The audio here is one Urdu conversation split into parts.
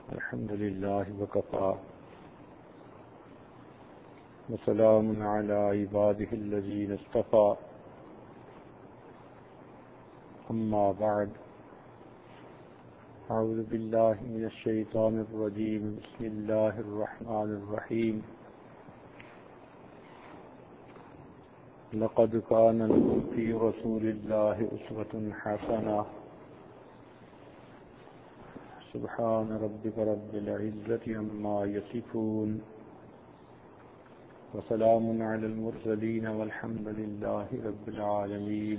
الحمد لله وكفى وسلام على عباده الذين اصطفى أما بعد أعوذ بالله من الشيطان الرجيم بسم الله الرحمن الرحيم لقد كان لكم في رسول الله أسوة حسنة سبحان ربك رب العزة عما يصفون وسلام على المرسلين والحمد لله رب العالمين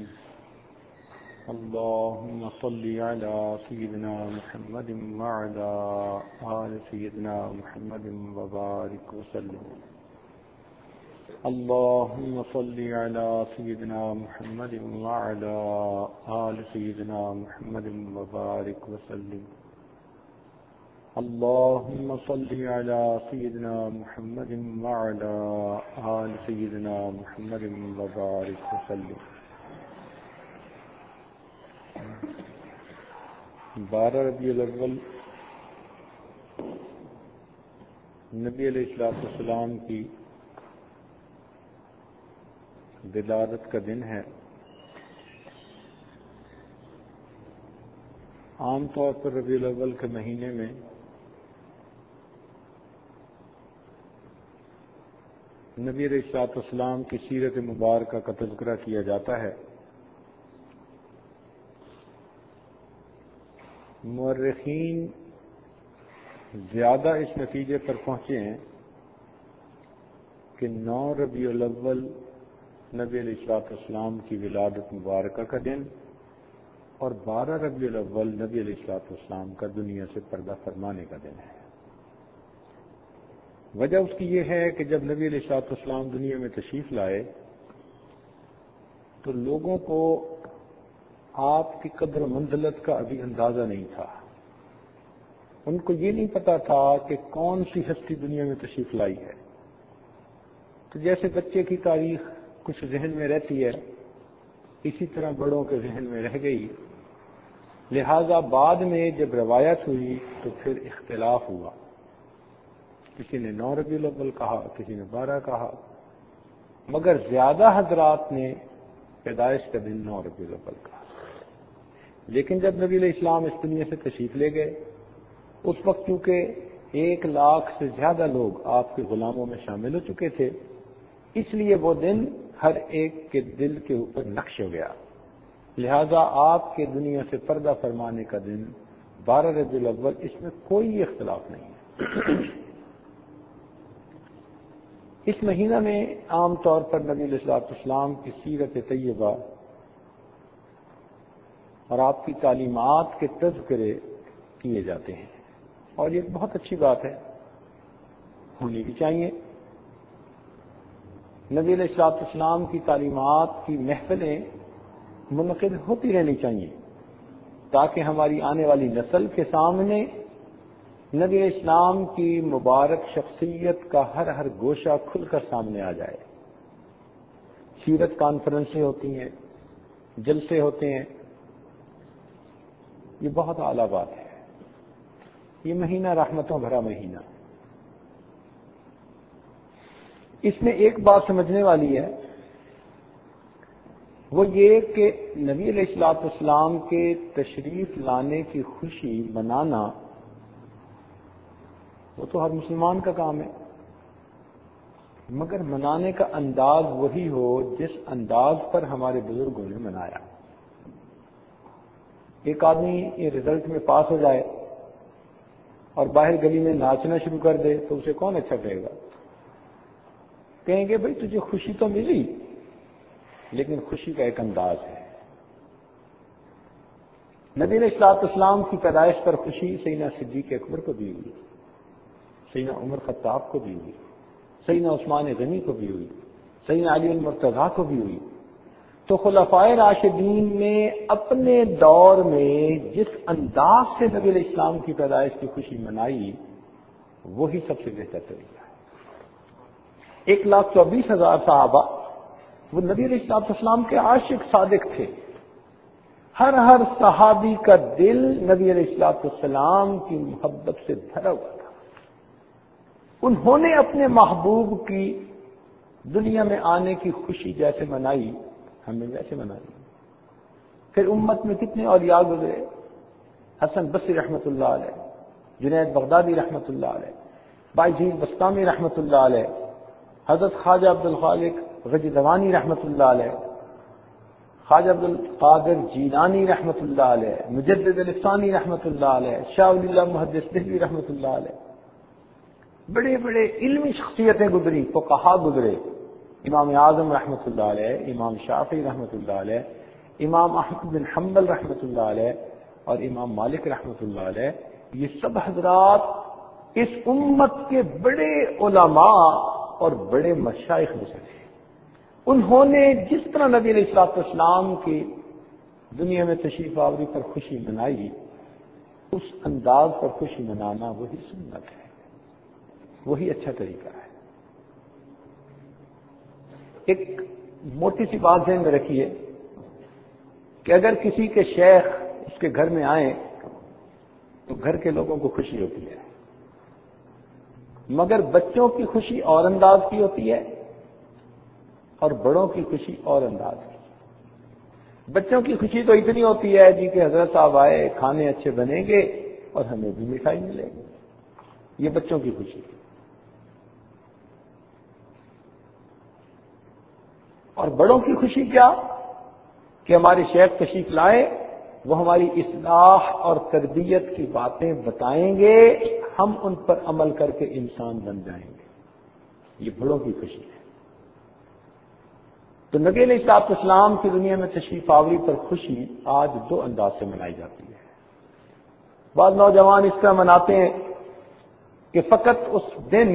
اللهم صل على سيدنا محمد وعلى آل سيدنا محمد وبارك وسلم اللهم صل على سيدنا محمد وعلى آل سيدنا محمد وبارك وسلم اللهم صل على سيدنا محمد وعلى آل سيدنا محمد وبارك وسلم 12 ربیع الاول نبی علیہ السلام کی ولادت کا دن ہے۔ عام طور پر ربیع الاول کے مہینے میں نبی علیہ السلام کی سیرت مبارکہ کا تذکرہ کیا جاتا ہے۔ مورخین زیادہ اس نتیجے پر پہنچے ہیں کہ 9 ربیع الاول نبی علیہ السلام کی ولادت مبارکہ کا دن اور 12 ربیع الاول نبی علیہ السلام کا دنیا سے پردہ فرمانے کا دن ہے۔ وجہ اس کی یہ ہے کہ جب نبی علیہ السلام دنیا میں تشریف لائے تو لوگوں کو آپ کی قدر و منزلت کا ابھی اندازہ نہیں تھا۔ ان کو یہ نہیں پتا تھا کہ کون سی ہستی دنیا میں تشریف لائی ہے۔ تو جیسے بچے کی تاریخ کچھ ذہن میں رہتی ہے اسی طرح بڑوں کے ذہن میں رہ گئی، لہذا بعد میں جب روایت ہوئی تو پھر اختلاف ہوا، کسی نے 9 ربیع الاول کہا، کسی نے 12 کہا، مگر زیادہ حضرات نے پیدائش کا دن 9 ربیع الاول کہا۔ لیکن جب نبی علیہ السلام اس دنیا سے تشریف لے گئے اس وقت چونکہ 1 لاکھ سے زیادہ لوگ آپ کے غلاموں میں شامل ہو چکے تھے، اس لیے وہ دن ہر ایک کے دل کے اوپر نقش ہو گیا، لہذا آپ کے دنیا سے پردہ فرمانے کا دن 12 ربیع الاول، اس میں کوئی اختلاف نہیں ہے۔ اس مہینہ میں عام طور پر نبی علیہ السلام کی سیرت طیبہ اور آپ کی تعلیمات کے تذکرے کیے جاتے ہیں، اور یہ بہت اچھی بات ہے، ہونی بھی چاہیے۔ نبی علیہ السلام کی تعلیمات کی محفلیں منعقد ہوتی رہنی چاہیے تاکہ ہماری آنے والی نسل کے سامنے نبی علیہ السلام کی مبارک شخصیت کا ہر گوشہ کھل کر سامنے آ جائے۔ سیرت کانفرنسیں ہوتی ہیں، جلسے ہوتے ہیں، یہ بہت اعلیٰ بات ہے۔ یہ مہینہ رحمتوں بھرا مہینہ، اس میں ایک بات سمجھنے والی ہے، وہ یہ کہ نبی علیہ السلام کے تشریف لانے کی خوشی منانا وہ تو ہر مسلمان کا کام ہے، مگر منانے کا انداز وہی ہو جس انداز پر ہمارے بزرگوں نے منایا۔ ایک آدمی یہ رزلٹ میں پاس ہو جائے اور باہر گلی میں ناچنا شروع کر دے تو اسے کون اچھا کہے گا؟ کہیں گے بھئی تجھے خوشی تو ملی، لیکن خوشی کا ایک انداز ہے۔ نبی علیہ السلام کی پیدائش پر خوشی سیدنا صدیق اکبر کو بھی ہوئی، سیدنا عمر خطاب کو بھی ہوئی، سیدنا عثمان غنی کو بھی ہوئی، سیدنا علی المرتضیٰ کو بھی ہوئی۔ تو خلفائے راشدین نے اپنے دور میں جس انداز سے نبی علیہ السلام کی پیدائش کی خوشی منائی وہی سب سے بہتر طریقہ ہے۔ 1,24,000 صحابہ وہ نبی علیہ السلام کے عاشق صادق تھے، ہر صحابی کا دل نبی علیہ السلام کی محبت سے بھرا ہوا تھا. انہوں نے اپنے محبوب کی دنیا میں آنے کی خوشی جیسے منائی ہمیں ویسے منائی. پھر امت میں کتنے اولیاء گزرے، حسن بصری رحمۃ اللہ علیہ، جنید بغدادی رحمۃ اللہ علیہ، بائیجین بسطامی رحمۃ اللہ علیہ، حضرت خواجہ عبد الخالق غجدوانی رحمۃ اللہ علیہ، خواجہ عبد القادر جیلانی رحمۃ اللہ علیہ، مجدد الثانی رحمۃ اللہ علیہ، شاہ ولی اللہ محدث دہلوی رحمۃ اللہ علیہ. بڑے بڑے علمی شخصیتیں گزری، فقہا گزرے، امام اعظم رحمۃ اللہ علیہ، امام شافعی رحمۃ اللہ علیہ، امام احمد بن حنبل رحمۃ اللہ علیہ اور امام مالک رحمۃ اللہ علیہ. یہ سب حضرات اس امت کے بڑے علماء اور بڑے مشائخ میں سے تھے. انہوں نے جس طرح نبی علیہ السلام کی دنیا میں تشریف آوری پر خوشی منائی، اس انداز پر خوشی منانا وہی سنت ہے، وہی اچھا طریقہ ہے. ایک موٹی سی بات ذہن میں رکھیے کہ اگر کسی کے شیخ اس کے گھر میں آئیں تو گھر کے لوگوں کو خوشی ہوتی ہے، مگر بچوں کی خوشی اور انداز کی ہوتی ہے اور بڑوں کی خوشی اور انداز کی. بچوں کی خوشی تو اتنی ہوتی ہے جی کہ حضرت صاحب آئے، کھانے اچھے بنیں گے اور ہمیں بھی مٹھائی ملے گی. یہ بچوں کی خوشی ہے. اور بڑوں کی خوشی کیا کہ ہمارے شیخ تشریف لائے، وہ ہماری اصلاح اور تربیت کی باتیں بتائیں گے، ہم ان پر عمل کر کے انسان بن جائیں گے. یہ بڑوں کی خوشی ہے. تو نبی علیہ السلام کی دنیا میں تشریف آوری پر خوشی آج دو انداز سے منائی جاتی ہے. بعض نوجوان اس طرح مناتے ہیں کہ فقط اس دن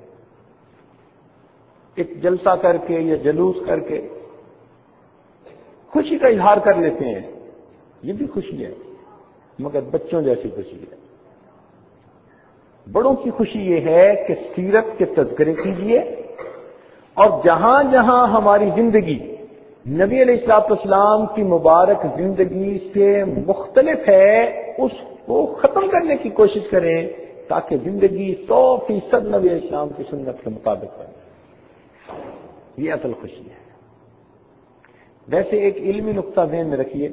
ایک جلسہ کر کے یا جلوس کر کے خوشی کا اظہار کر لیتے ہیں. یہ بھی خوشی ہے مگر بچوں جیسی خوشی ہے. بڑوں کی خوشی یہ ہے کہ سیرت کے تذکرے کیجیے اور جہاں جہاں ہماری زندگی نبی علیہ السلام کی مبارک زندگی سے مختلف ہے اس کو ختم کرنے کی کوشش کریں تاکہ زندگی 100% نبی علیہ السلام کی سنت کے مطابق بنے. یہ اصل خوشی ہے. ویسے ایک علمی نقطہ ذہن میں رکھیے،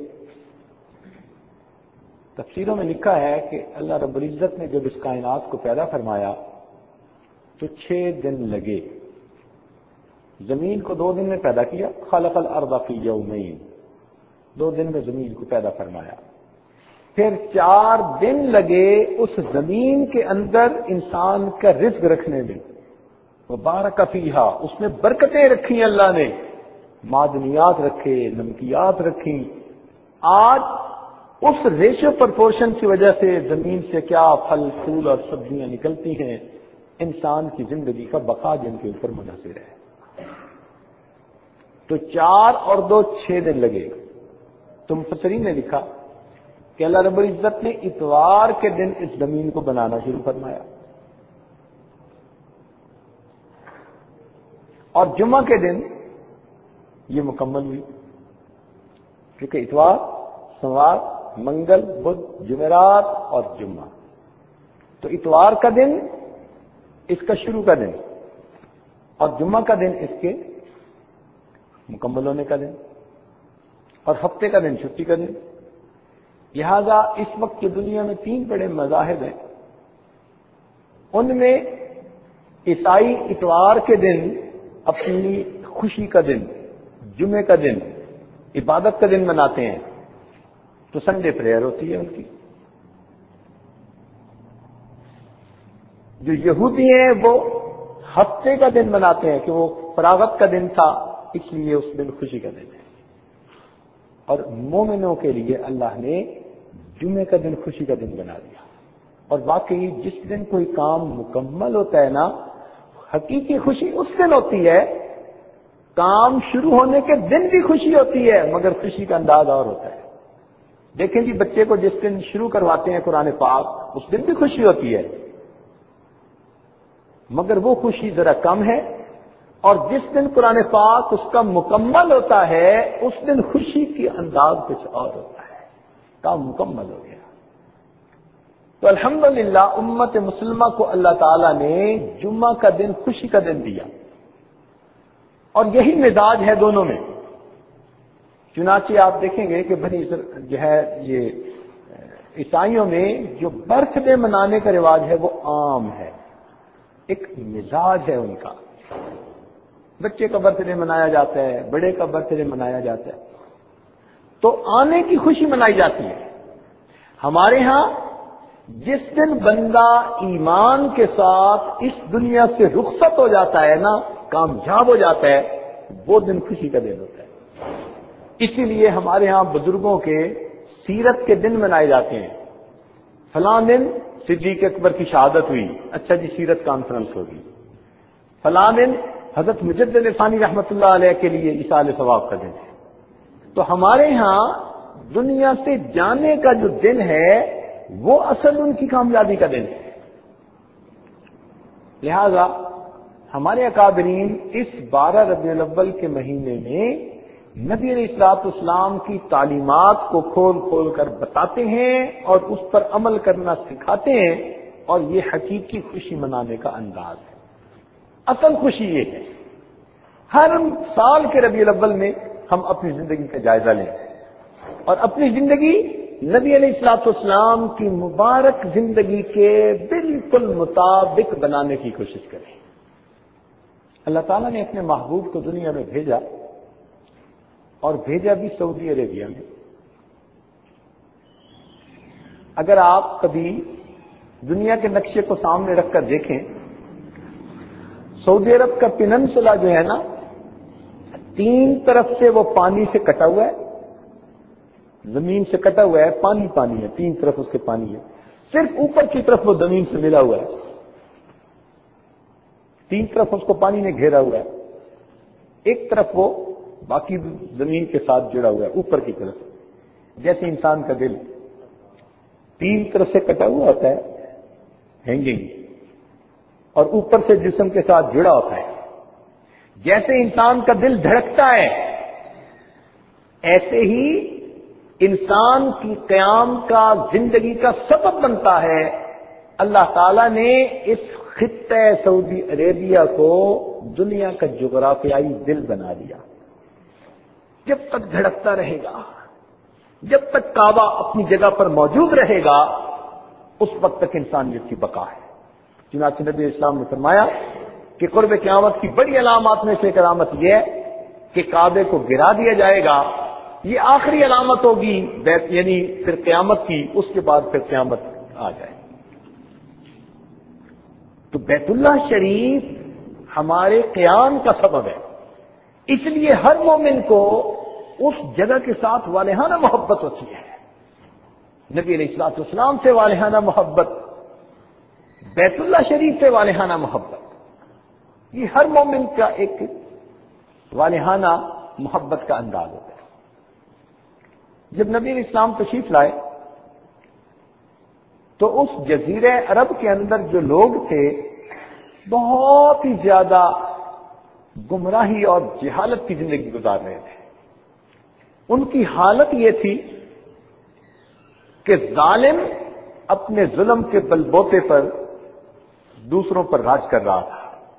تفسیروں میں لکھا ہے کہ اللہ رب العزت نے جب اس کائنات کو پیدا فرمایا تو 6 دن لگے. زمین کو 2 دن میں پیدا کیا، خلق الارض فی یومین، 2 دن میں زمین کو پیدا فرمایا. پھر 4 دن لگے اس زمین کے اندر انسان کا رزق رکھنے میں. وبارک فیہا، اس میں برکتیں رکھی اللہ نے، معدنیات رکھے، نمکیات رکھی. آج اس ریشو پرپورشن کی وجہ سے زمین سے کیا پھل پھول اور سبزیاں نکلتی ہیں، انسان کی زندگی کا بقا جن کے اوپر منحصر ہے. تو 4 اور 2 6 دن لگے. تو مفسرین نے لکھا کہ اللہ رب العزت نے اتوار کے دن اس زمین کو بنانا شروع فرمایا اور جمعہ کے دن یہ مکمل ہوئی، کیونکہ اتوار، سوموار، منگل، بدھ، جمعرات اور جمعہ. تو اتوار کا دن اس کا شروع کا دن اور جمعہ کا دن اس کے مکمل ہونے کا دن اور ہفتے کا دن چھٹی کا دن. لہذا اس وقت کی دنیا میں 3 بڑے مذاہب ہیں. ان میں عیسائی اتوار کے دن اپنی خوشی کا دن، جمعے کا دن، عبادت کا دن مناتے ہیں، تو سنڈے پریئر ہوتی ہے ان کی. جو یہودی ہیں وہ ہفتے کا دن مناتے ہیں کہ وہ فراغت کا دن تھا اس لیے اس دن خوشی کا دن ہے. اور مومنوں کے لیے اللہ نے جمعے کا دن خوشی کا دن بنا دیا. اور واقعی جس دن کوئی کام مکمل ہوتا ہے نا، حقیقی خوشی اس دن ہوتی ہے. کام شروع ہونے کے دن بھی خوشی ہوتی ہے مگر خوشی کا انداز اور ہوتا ہے. دیکھیں جی بچے کو جس دن شروع کرواتے ہیں قرآن پاک اس دن بھی خوشی ہوتی ہے مگر وہ خوشی ذرا کم ہے. اور جس دن قرآن پاک اس کا مکمل ہوتا ہے اس دن خوشی کی انداز کچھ اور ہوتا ہے. کام مکمل ہو گیا۔ تو الحمدللہ امت مسلمہ کو اللہ تعالیٰ نے جمعہ کا دن خوشی کا دن دیا، اور یہی مزاج ہے دونوں میں۔ چنانچہ آپ دیکھیں گے کہ بنی جو ہے یہ عیسائیوں میں جو برتھ ڈے منانے کا رواج ہے وہ عام ہے، ایک مزاج ہے ان کا، بچے کا برتھ ڈے منایا جاتا ہے، بڑے کا برتھ ڈے منایا جاتا ہے، تو آنے کی خوشی منائی جاتی ہے۔ ہمارے ہاں جس دن بندہ ایمان کے ساتھ اس دنیا سے رخصت ہو جاتا ہے نا، کامیاب ہو جاتا ہے، وہ دن خوشی کا دن ہوتا ہے۔ اسی لیے ہمارے ہاں بزرگوں کے سیرت کے دن منائے جاتے ہیں۔ فلاں دن صدیق اکبر کی شہادت ہوئی، اچھا جی سیرت کانفرنس ہوگی۔ فلاں دن حضرت مجدد ثانی رحمۃ اللہ علیہ کے لیے ایصال ثواب کا دن ہے۔ تو ہمارے ہاں دنیا سے جانے کا جو دن ہے وہ اصل ان کی کامیابی کا دن ہے۔ لہذا ہمارے اکابرین اس 12 ربیع الاول کے مہینے میں نبی علیہ الصلوۃ والسلام کی تعلیمات کو کھول کھول کر بتاتے ہیں اور اس پر عمل کرنا سکھاتے ہیں، اور یہ حقیقی خوشی منانے کا انداز ہے۔ اصل خوشی یہ ہے ہر سال کے ربیع الاول میں ہم اپنی زندگی کا جائزہ لیں اور اپنی زندگی نبی علیہ الصلوۃ والسلام کی مبارک زندگی کے بالکل مطابق بنانے کی کوشش کریں۔ اللہ تعالیٰ نے اپنے محبوب کو دنیا میں بھیجا، اور بھیجا بھی سعودی عربیہ میں۔ اگر آپ کبھی دنیا کے نقشے کو سامنے رکھ کر دیکھیں، سعودی عرب کا پیننسولا جو ہے نا، 3 طرف سے وہ پانی سے کٹا ہوا ہے، زمین سے کٹا ہوا ہے، پانی پانی ہے، 3 طرف اس کے پانی ہے، صرف اوپر کی طرف وہ زمین سے ملا ہوا ہے، 3 طرف اس کو پانی نے گھیرا ہوا ہے، ایک طرف وہ باقی زمین کے ساتھ جڑا ہوا ہے اوپر کی طرف۔ جیسے انسان کا دل 3 طرف سے کٹا ہوا ہوتا ہے ہینگنگ، اور اوپر سے جسم کے ساتھ جڑا ہوتا ہے، جیسے انسان کا دل دھڑکتا ہے ایسے ہی انسان کی قیام کا زندگی کا سبب بنتا ہے۔ اللہ تعالیٰ نے اس خطہ سعودی عربیہ کو دنیا کا جغرافیائی دل بنا دیا۔ جب تک دھڑکتا رہے گا، جب تک کعبہ اپنی جگہ پر موجود رہے گا، اس وقت تک انسانیت کی بقا ہے۔ چنانچہ نبی اسلام نے فرمایا کہ قرب قیامت کی بڑی علامات میں سے ایک علامت یہ ہے کہ کعبے کو گرا دیا جائے گا، یہ آخری علامت ہوگی یعنی پھر قیامت کی، اس کے بعد پھر قیامت آ جائے۔ تو بیت اللہ شریف ہمارے قیام کا سبب ہے، اس لیے ہر مومن کو اس جگہ کے ساتھ والہانہ محبت ہوتی ہے، نبی علیہ الصلوۃ والسلام سے والہانہ محبت، بیت اللہ شریف سے والہانہ محبت، یہ ہر مومن کا ایک والہانہ محبت کا انداز ہوتا ہے۔ جب نبی علیہ السلام تشریف لائے تو اس جزیرہ عرب کے اندر جو لوگ تھے بہت ہی زیادہ گمراہی اور جہالت کی زندگی گزار رہے تھے۔ ان کی حالت یہ تھی کہ ظالم اپنے ظلم کے بلبوتے پر دوسروں پر راج کر رہا تھا۔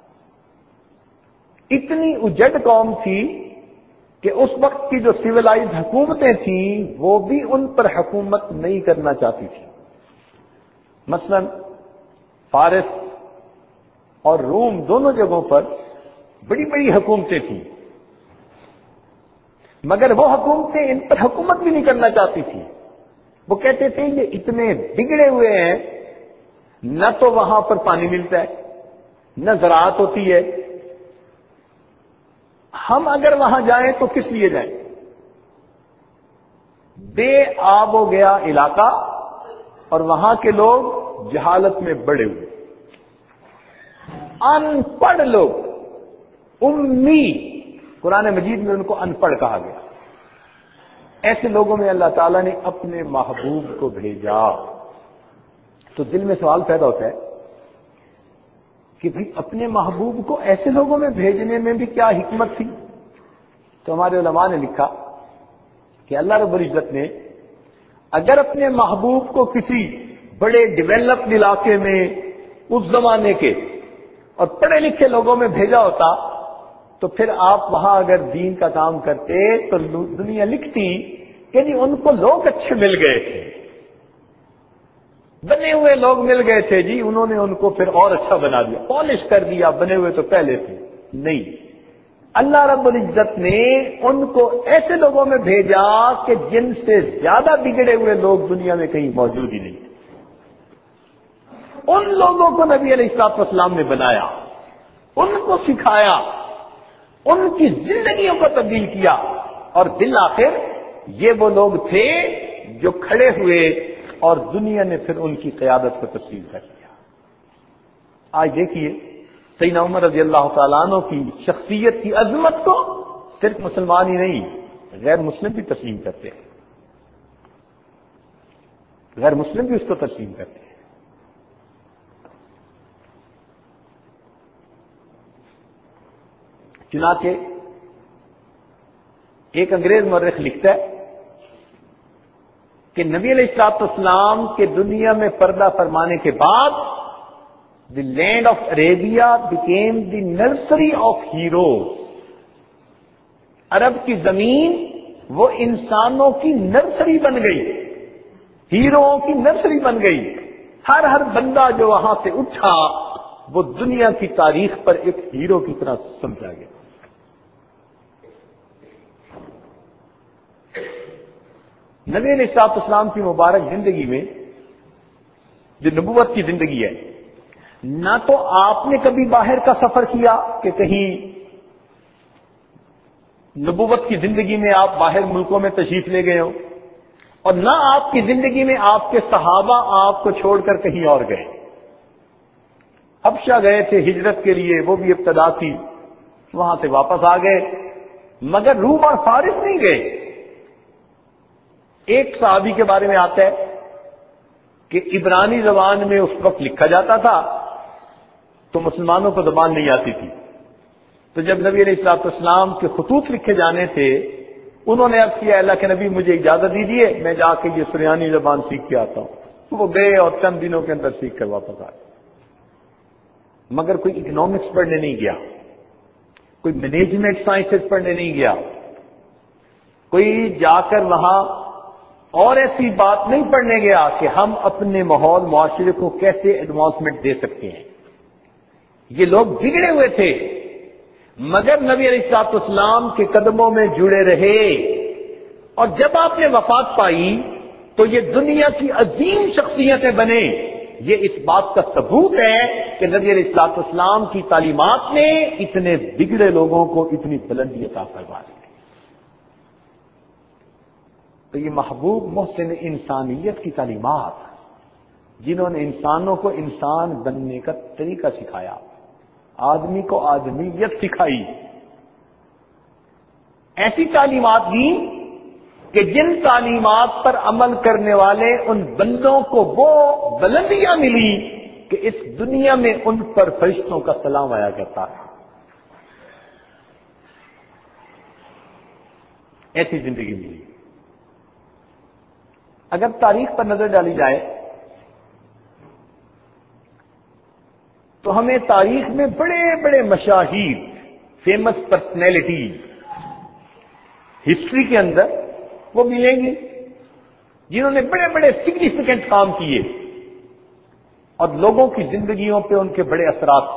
اتنی اجڑ قوم تھی کہ اس وقت کی جو سویلائز حکومتیں تھیں وہ بھی ان پر حکومت نہیں کرنا چاہتی تھی۔ مثلا فارس اور روم دونوں جگہوں پر بڑی بڑی حکومتیں تھیں، مگر وہ حکومتیں ان پر حکومت بھی نہیں کرنا چاہتی تھی۔ وہ کہتے تھے یہ اتنے بگڑے ہوئے ہیں، نہ تو وہاں پر پانی ملتا ہے، نہ زراعت ہوتی ہے، ہم اگر وہاں جائیں تو کس لیے جائیں؟ بے آب ہو گیا علاقہ، اور وہاں کے لوگ جہالت میں بڑے ہوئے، ان پڑھ لوگ، امی، قرآن مجید میں ان کو ان پڑھ کہا گیا۔ ایسے لوگوں میں اللہ تعالیٰ نے اپنے محبوب کو بھیجا۔ تو دل میں سوال پیدا ہوتا ہے کہ بھئی اپنے محبوب کو ایسے لوگوں میں بھیجنے میں بھی کیا حکمت تھی؟ تو ہمارے علماء نے لکھا کہ اللہ رب العزت نے اگر اپنے محبوب کو کسی بڑے ڈیولپڈ علاقے میں اس زمانے کے اور پڑھے لکھے لوگوں میں بھیجا ہوتا تو پھر آپ وہاں اگر دین کا کام کرتے تو دنیا لکھتی کہ جی ان کو لوگ اچھے مل گئے تھے، بنے ہوئے لوگ مل گئے تھے جی، انہوں نے ان کو پھر اور اچھا بنا دیا، پالش کر دیا، بنے ہوئے تو پہلے تھے۔ نہیں، اللہ رب العزت نے ان کو ایسے لوگوں میں بھیجا کہ جن سے زیادہ بگڑے ہوئے لوگ دنیا میں کہیں موجود ہی نہیں، ان لوگوں کو نبی علیہ الصلوۃ والسلام نے بنایا، ان کو سکھایا، ان کی زندگیوں کو تبدیل کیا، اور بالآخر یہ وہ لوگ تھے جو کھڑے ہوئے اور دنیا نے پھر ان کی قیادت کو تسلیم کر لیا۔ آج دیکھیے سیدنا عمر رضی اللہ تعالیٰ عنہ کی شخصیت کی عظمت کو صرف مسلمان ہی نہیں، غیر مسلم بھی تسلیم کرتے ہیں، غیر مسلم بھی اس کو تسلیم کرتے ہیں۔ چنانچہ ایک انگریز مورخ لکھتا ہے کہ نبی علیہ الصلوۃ والسلام کے دنیا میں پردہ فرمانے کے بعد the land of Arabia became the nursery of heroes, عرب کی زمین وہ انسانوں کی نرسری بن گئی، ہیروؤں کی نرسری بن گئی۔ ہر بندہ جو وہاں سے اٹھا وہ دنیا کی تاریخ پر ایک ہیرو کی طرح سمجھا گیا۔ نبی علیہ الصلوۃ والسلام کی مبارک زندگی میں جو نبوت کی زندگی ہے، نہ تو آپ نے کبھی باہر کا سفر کیا کہ کہیں نبوت کی زندگی میں آپ باہر ملکوں میں تشریف لے گئے ہو، اور نہ آپ کی زندگی میں آپ کے صحابہ آپ کو چھوڑ کر کہیں اور گئے۔ حبشہ گئے تھے ہجرت کے لیے، وہ بھی ابتدا تھی، وہاں سے واپس آ گئے، مگر روم اور فارس نہیں گئے۔ ایک صحابی کے بارے میں آتا ہے کہ عبرانی زبان میں اس وقت لکھا جاتا تھا تو مسلمانوں کو زبان نہیں آتی تھی، تو جب نبی علیہ الصلوۃ والسلام کے خطوط لکھے جانے تھے انہوں نے عرض کیا اللہ کے نبی مجھے اجازت دیجیے میں جا کے یہ سریانی زبان سیکھ کے آتا ہوں، تو وہ گئے اور چند دنوں کے اندر سیکھ کر واپس آئے۔ مگر کوئی اکنامکس پڑھنے نہیں گیا، کوئی مینجمنٹ سائنسز پڑھنے نہیں گیا، کوئی جا کر وہاں اور ایسی بات نہیں پڑھنے گیا کہ ہم اپنے ماحول معاشرے کو کیسے ایڈوانسمنٹ دے سکتے ہیں۔ یہ لوگ بگڑے ہوئے تھے مگر نبی علیہ الصلوۃ والسلام کے قدموں میں جڑے رہے، اور جب آپ نے وفات پائی تو یہ دنیا کی عظیم شخصیتیں بنے۔ یہ اس بات کا ثبوت ہے کہ نبی علیہ الصلوۃ والسلام کی تعلیمات نے اتنے بگڑے لوگوں کو اتنی بلندی عطا فرما دی۔ تو یہ محبوب محسن انسانیت کی تعلیمات، جنہوں نے انسانوں کو انسان بننے کا طریقہ سکھایا، آدمی کو آدمیت سکھائی، ایسی تعلیمات دی کہ جن تعلیمات پر عمل کرنے والے ان بندوں کو وہ بلندیاں ملی کہ اس دنیا میں ان پر فرشتوں کا سلام آیا کرتا ہے۔ ایسی زندگی ملی۔ اگر تاریخ پر نظر ڈالی جائے تو ہمیں تاریخ میں بڑے بڑے مشاہیر، فیمس پرسنالٹیز ہسٹری کے اندر وہ ملیں گی جنہوں نے بڑے بڑے سگنیفیکنٹ کام کیے اور لوگوں کی زندگیوں پہ ان کے بڑے اثرات۔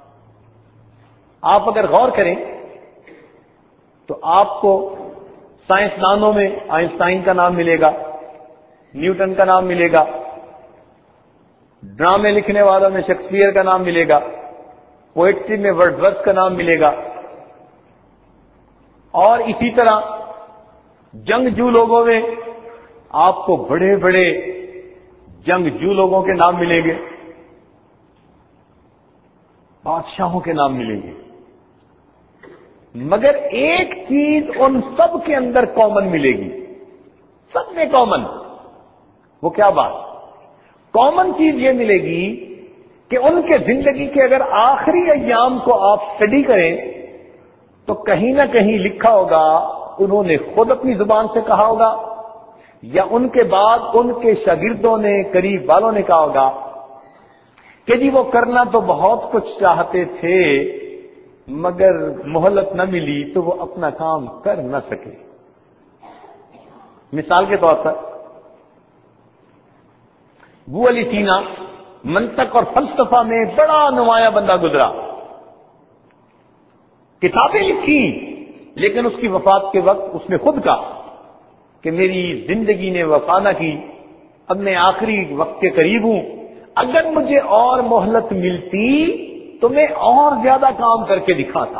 آپ اگر غور کریں تو آپ کو سائنسدانوں میں آئنسٹائن کا نام ملے گا، نیوٹن کا نام ملے گا، ڈرامے لکھنے والوں میں شیکسپیئر کا نام ملے گا، پوئٹری میں ورڈزورتھ کا نام ملے گا، اور اسی طرح جنگجو لوگوں میں آپ کو بڑے بڑے جنگجو لوگوں کے نام ملیں گے، بادشاہوں کے نام ملیں گے، مگر ایک چیز ان سب کے اندر کامن ملے گی، سب میں کامن۔ وہ کیا بات؟ کامن چیز یہ ملے گی کہ ان کے زندگی کے اگر آخری ایام کو آپ اسٹڈی کریں تو کہیں نہ کہیں لکھا ہوگا، انہوں نے خود اپنی زبان سے کہا ہوگا یا ان کے بعد ان کے شاگردوں نے، قریب والوں نے کہا ہوگا کہ جی وہ کرنا تو بہت کچھ چاہتے تھے مگر مہلت نہ ملی تو وہ اپنا کام کر نہ سکے. مثال کے طور پر ابو علی سینا منطق اور فلسفہ میں بڑا نمایاں بندہ گزرا، کتابیں لکھی، لیکن اس کی وفات کے وقت اس نے خود کہا کہ میری زندگی نے وفا نہ کی، اب میں آخری وقت کے قریب ہوں، اگر مجھے اور مہلت ملتی تو میں اور زیادہ کام کر کے دکھاتا.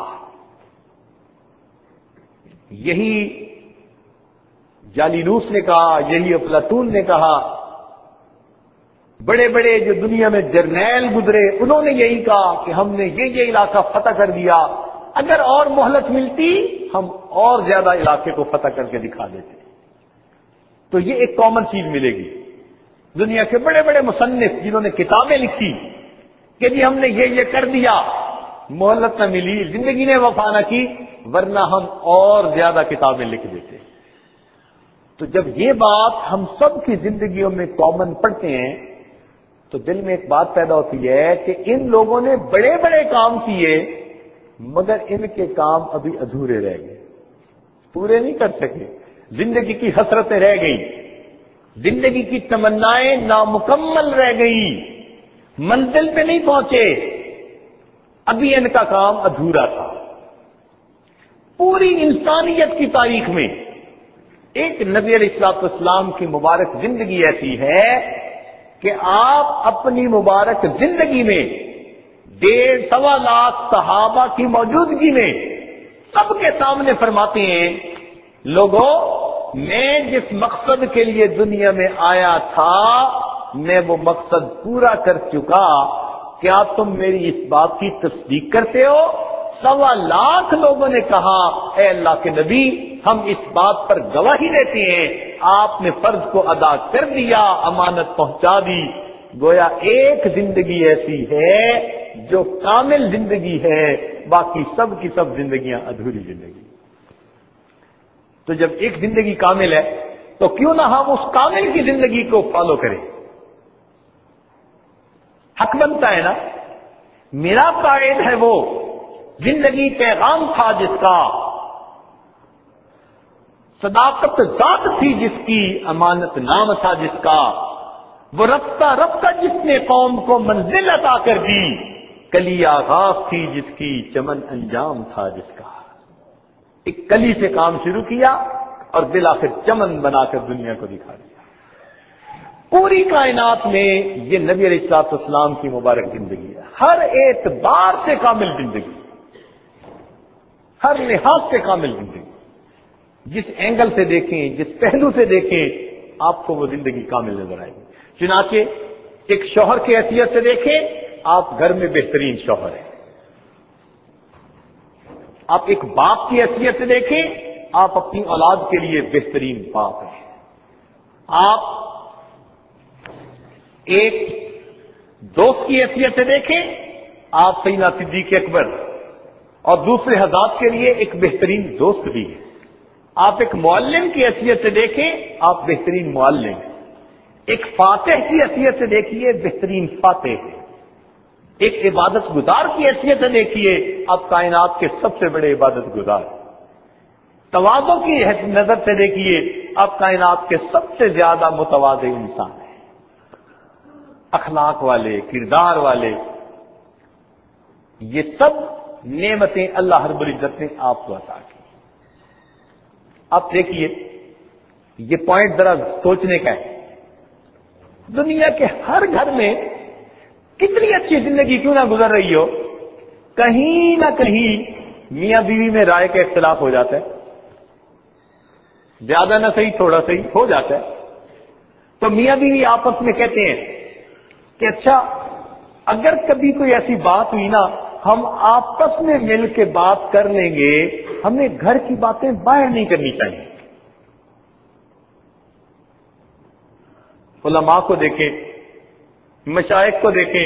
یہی جالینوس نے کہا، یہی افلاطون نے کہا، بڑے بڑے جو دنیا میں جرنیل گزرے انہوں نے یہی کہا کہ ہم نے یہ علاقہ فتح کر دیا، اگر اور مہلت ملتی ہم اور زیادہ علاقے کو فتح کر کے دکھا دیتے. تو یہ ایک کامن چیز ملے گی. دنیا کے بڑے بڑے مصنف جنہوں نے کتابیں لکھی کہ جی ہم نے یہ کر دیا، مہلت نہ ملی، زندگی نے وفا نہ کی، ورنہ ہم اور زیادہ کتابیں لکھ دیتے. تو جب یہ بات ہم سب کی زندگیوں میں کامن پڑھتے ہیں تو دل میں ایک بات پیدا ہوتی ہے کہ ان لوگوں نے بڑے بڑے کام کیے مگر ان کے کام ابھی ادھورے رہ گئے، پورے نہیں کر سکے. زندگی کی حسرتیں رہ گئی، زندگی کی تمنائیں نامکمل رہ گئی، منزل پہ نہیں پہنچے، ابھی ان کا کام ادھورا تھا. پوری انسانیت کی تاریخ میں ایک نبی علیہ السلام کی مبارک زندگی ایسی ہے کہ آپ اپنی مبارک زندگی میں 1.5 لاکھ صحابہ کی موجودگی میں سب کے سامنے فرماتے ہیں، لوگوں میں جس مقصد کے لیے دنیا میں آیا تھا میں وہ مقصد پورا کر چکا، کیا تم میری اس بات کی تصدیق کرتے ہو؟ 1.25 لاکھ لوگوں نے کہا اے اللہ کے نبی ہم اس بات پر گواہی دیتے ہیں آپ نے فرض کو ادا کر دیا، امانت پہنچا دی. گویا ایک زندگی ایسی ہے جو کامل زندگی ہے، باقی سب کی سب زندگیاں ادھوری زندگی. تو جب ایک زندگی کامل ہے تو کیوں نہ ہم اس کامل کی زندگی کو فالو کریں؟ حق بنتا ہے نا. میرا قائد ہے وہ، زندگی پیغام تھا جس کا، صداقت ذات تھی جس کی، امانت نام تھا جس کا، وہ رفتہ رفتہ جس نے قوم کو منزل عطا کر دی، کلی آغاز تھی جس کی، چمن انجام تھا جس کا. ایک کلی سے کام شروع کیا اور بالآخر چمن بنا کر دنیا کو دکھا دیا. پوری کائنات میں یہ نبی علیہ الصلوۃ والسلام کی مبارک زندگی ہے، ہر اعتبار سے کامل زندگی، ہر لحاظ سے کامل زندگی. جس اینگل سے دیکھیں، جس پہلو سے دیکھیں آپ کو وہ زندگی کامل نظر آئے گی. چنانچہ ایک شوہر کی حیثیت سے دیکھیں، آپ گھر میں بہترین شوہر ہیں. آپ ایک باپ کی حیثیت سے دیکھیں، آپ اپنی اولاد کے لیے بہترین باپ ہیں. آپ ایک دوست کی حیثیت سے دیکھیں، آپ سیدنا صدیق اکبر اور دوسرے حضرات کے لیے ایک بہترین دوست بھی ہیں. آپ ایک معلم کی حیثیت سے دیکھیں، آپ بہترین معلم ہیں. ایک فاتح کی حیثیت سے دیکھیے، بہترین فاتح ہیں. ایک عبادت گزار کی حیثیت سے دیکھیے، آپ کائنات کے سب سے بڑے عبادت گزار. تواضع کی نظر سے دیکھیے، آپ کائنات کے سب سے زیادہ متواضع انسان ہیں. اخلاق والے، کردار والے، یہ سب نعمتیں اللہ رب العزت نے آپ کو عطا کی. آپ دیکھیے یہ پوائنٹ ذرا سوچنے کا ہے. دنیا کے ہر گھر میں کتنی اچھی زندگی کیوں نہ گزر رہی ہو، کہیں نہ کہیں میاں بیوی میں رائے کا اختلاف ہو جاتا ہے. زیادہ نہ صحیح تھوڑا صحیح ہو جاتا ہے. تو میاں بیوی آپس میں کہتے ہیں کہ اچھا اگر کبھی کوئی ایسی بات ہوئی نا ہم آپس میں مل کے بات کر لیں گے، ہمیں گھر کی باتیں باہر نہیں کرنی چاہیے. علماء کو دیکھیں، مشائخ کو دیکھیں،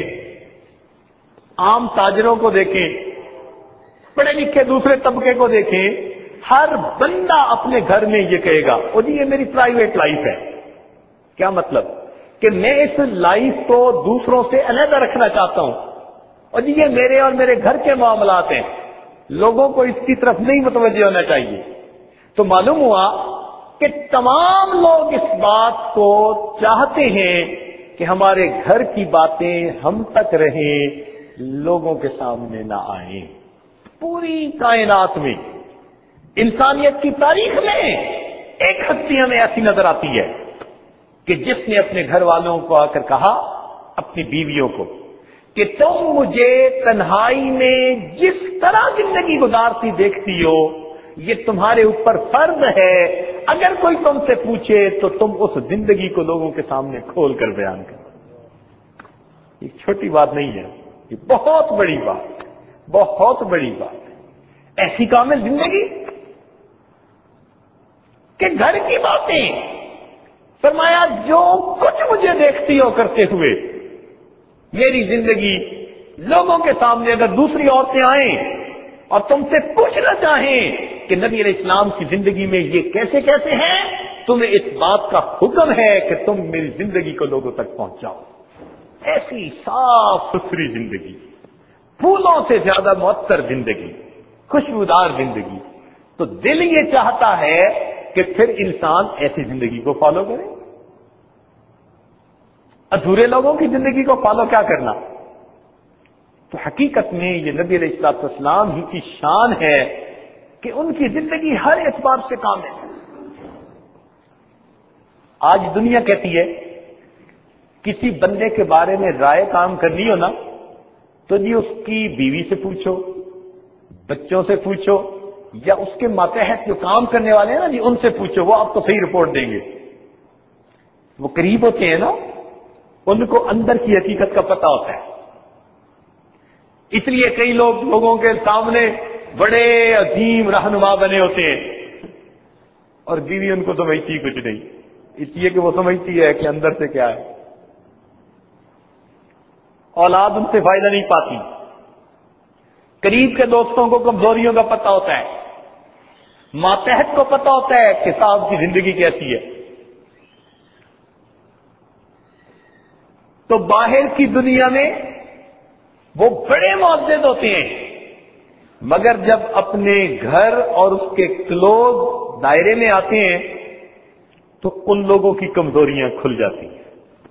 عام تاجروں کو دیکھیں، پڑھے لکھے دوسرے طبقے کو دیکھیں، ہر بندہ اپنے گھر میں یہ کہے گا او جی یہ میری پرائیویٹ لائف ہے. کیا مطلب؟ کہ میں اس لائف کو دوسروں سے علیحدہ رکھنا چاہتا ہوں اور جی یہ میرے اور میرے گھر کے معاملات ہیں, لوگوں کو اس کی طرف نہیں متوجہ ہونا چاہیے. تو معلوم ہوا کہ تمام لوگ اس بات کو چاہتے ہیں کہ ہمارے گھر کی باتیں ہم تک رہیں, لوگوں کے سامنے نہ آئیں. پوری کائنات میں, انسانیت کی تاریخ میں ایک ہستی ہمیں ایسی نظر آتی ہے کہ جس نے اپنے گھر والوں کو آ کر کہا, اپنی بیویوں کو, کہ تم مجھے تنہائی میں جس طرح زندگی گزارتی دیکھتی ہو یہ تمہارے اوپر فرض ہے, اگر کوئی تم سے پوچھے تو تم اس زندگی کو لوگوں کے سامنے کھول کر بیان کرو. یہ چھوٹی بات نہیں ہے, یہ بہت بڑی بات ہے, بہت بڑی بات ہے. ایسی کامل زندگی کہ گھر کی باتیں, فرمایا جو کچھ مجھے دیکھتی ہو کرتے ہوئے میری زندگی لوگوں کے سامنے اگر دوسری عورتیں آئیں اور تم سے پوچھنا چاہیں کہ نبی علیہ السلام کی زندگی میں یہ کیسے کیسے ہیں, تمہیں اس بات کا حکم ہے کہ تم میری زندگی کو لوگوں تک پہنچاؤ. ایسی صاف ستھری زندگی, پھولوں سے زیادہ معطر زندگی, خوشبودار زندگی. تو دل یہ چاہتا ہے کہ پھر انسان ایسی زندگی کو فالو کرے. ادھورے لوگوں کی زندگی کو فالو کیا کرنا؟ تو حقیقت میں یہ نبی علیہ الصلوۃ والسلام ہی کی شان ہے کہ ان کی زندگی ہر اعتبار سے کامل ہے. آج دنیا کہتی ہے کسی بندے کے بارے میں رائے کام کرنی ہو نا تو جی اس کی بیوی سے پوچھو, بچوں سے پوچھو, یا اس کے ماتحت جو کام کرنے والے ہیں نا جی ان سے پوچھو, وہ آپ کو صحیح رپورٹ دیں گے. وہ قریب ہوتے ہیں نا, ان کو اندر کی حقیقت کا پتہ ہوتا ہے. اس لیے کئی لوگوں کے سامنے بڑے عظیم رہنما بنے ہوتے ہیں اور بیوی ان کو سمجھتی کچھ نہیں, اس لیے کہ وہ سمجھتی ہے کہ اندر سے کیا ہے. اولاد ان سے فائدہ نہیں پاتی. قریب کے دوستوں کو کمزوریوں کا پتہ ہوتا ہے, ماتحت کو پتہ ہوتا ہے کہ صاحب کی زندگی کیسی ہے. تو باہر کی دنیا میں وہ بڑے معزز ہوتے ہیں, مگر جب اپنے گھر اور اس کے کلوز دائرے میں آتے ہیں تو ان لوگوں کی کمزوریاں کھل جاتی ہیں.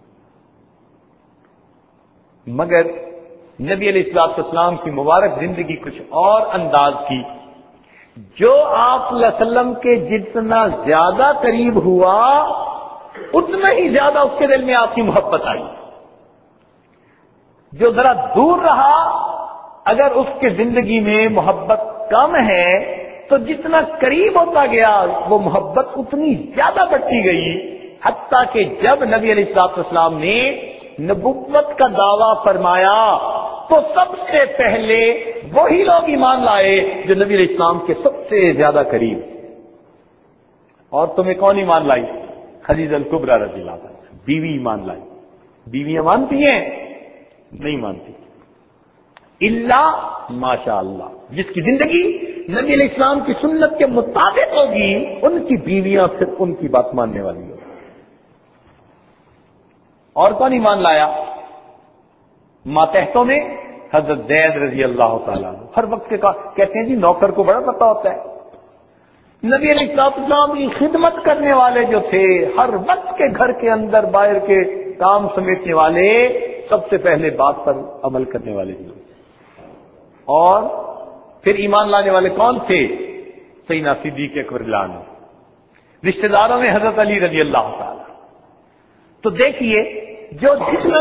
مگر نبی علیہ الصلوۃ والسلام کی مبارک زندگی کچھ اور انداز کی. جو آپ صلی اللہ علیہ وسلم کے جتنا زیادہ قریب ہوا اتنا ہی زیادہ اس کے دل میں آپ کی محبت آئی. جو ذرا دور رہا اگر اس کی زندگی میں محبت کم ہے تو جتنا قریب ہوتا گیا وہ محبت اتنی زیادہ بڑھتی گئی, حتیٰ کہ جب نبی علیہ الصلوۃ والسلام نے نبوت کا دعویٰ فرمایا تو سب سے پہلے وہی لوگ ایمان لائے جو نبی علیہ السلام کے سب سے زیادہ قریب. اور تمہیں کون ایمان لائی؟ خدیجہ الکبریٰ رضی اللہ عنہا, بیوی ایمان لائی. بیویاں مانتی ہیں؟ نہیں مانتی. اللہ ماشاء اللہ, جس کی زندگی نبی علیہ السلام کی سنت کے مطابق ہوگی ان کی بیویاں پھر ان کی بات ماننے والی ہوگی. اور کون ایمان لایا؟ ماتحتوں میں حضرت زید رضی اللہ تعالیٰ. ہر وقت کے کہتے ہیں جی نوکر کو بڑا پتہ ہوتا ہے. نبی علیہ السلام کی خدمت کرنے والے جو تھے, ہر وقت کے گھر کے اندر باہر کے کام سمیٹنے والے, سب سے پہلے بات پر عمل کرنے والے تھے. اور پھر ایمان لانے والے کون تھے؟ سیدنا صدیق اکبر عنہ. رشتہ داروں میں حضرت علی رضی اللہ تعالیٰ. تو دیکھیے جو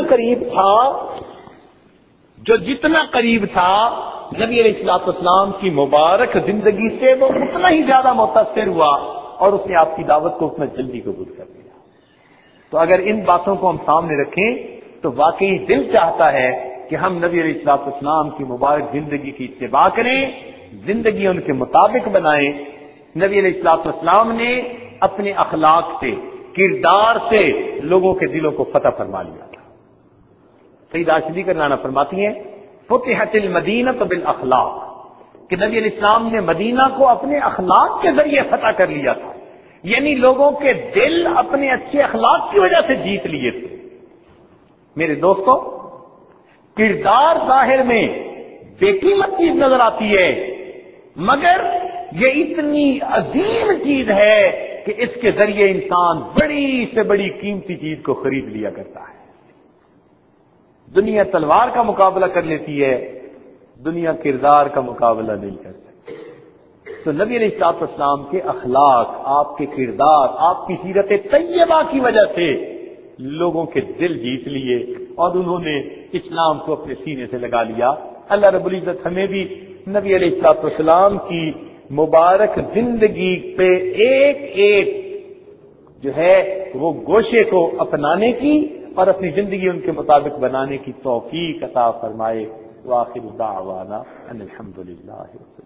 جتنا قریب تھا نبی علیہ الصلوۃ والسلام کی مبارک زندگی سے وہ اتنا ہی زیادہ متاثر ہوا اور اس نے آپ کی دعوت کو اتنا جلدی قبول کر لیا. تو اگر ان باتوں کو ہم سامنے رکھیں تو واقعی دل چاہتا ہے کہ ہم نبی علیہ الصلوۃ والسلام کی مبارک زندگی کی اتباع کریں, زندگی ان کے مطابق بنائیں. نبی علیہ الصلوۃ والسلام نے اپنے اخلاق سے, کردار سے لوگوں کے دلوں کو فتح فرما لیا تھا. سیدہ عائشہ کرنانہ فرماتی ہیں فتحت المدینہ بالاخلاق, کہ نبی علیہ السلام نے مدینہ کو اپنے اخلاق کے ذریعے فتح کر لیا تھا، یعنی لوگوں کے دل اپنے اچھے اخلاق کی وجہ سے جیت لیے تھے۔ میرے دوستو، کردار ظاہر میں بے قیمت چیز نظر آتی ہے، مگر یہ اتنی عظیم چیز ہے کہ اس کے ذریعے انسان بڑی سے بڑی قیمتی چیز کو خرید لیا کرتا ہے۔ دنیا تلوار کا مقابلہ کر لیتی ہے، دنیا کردار کا مقابلہ نہیں کر سکتی۔ تو نبی علیہ الصلوۃ والسلام کے اخلاق، آپ کے کردار، آپ کی سیرت طیبہ کی وجہ سے لوگوں کے دل جیت لیے اور انہوں نے اسلام کو اپنے سینے سے لگا لیا۔ اللہ رب العزت ہمیں بھی نبی علیہ الصلوۃ والسلام کی مبارک زندگی پہ ایک ایک جو ہے وہ گوشے کو اپنانے کی اور اپنی زندگی ان کے مطابق بنانے کی توفیق عطا فرمائے۔ وآخر دعوانا ان الحمد للہ۔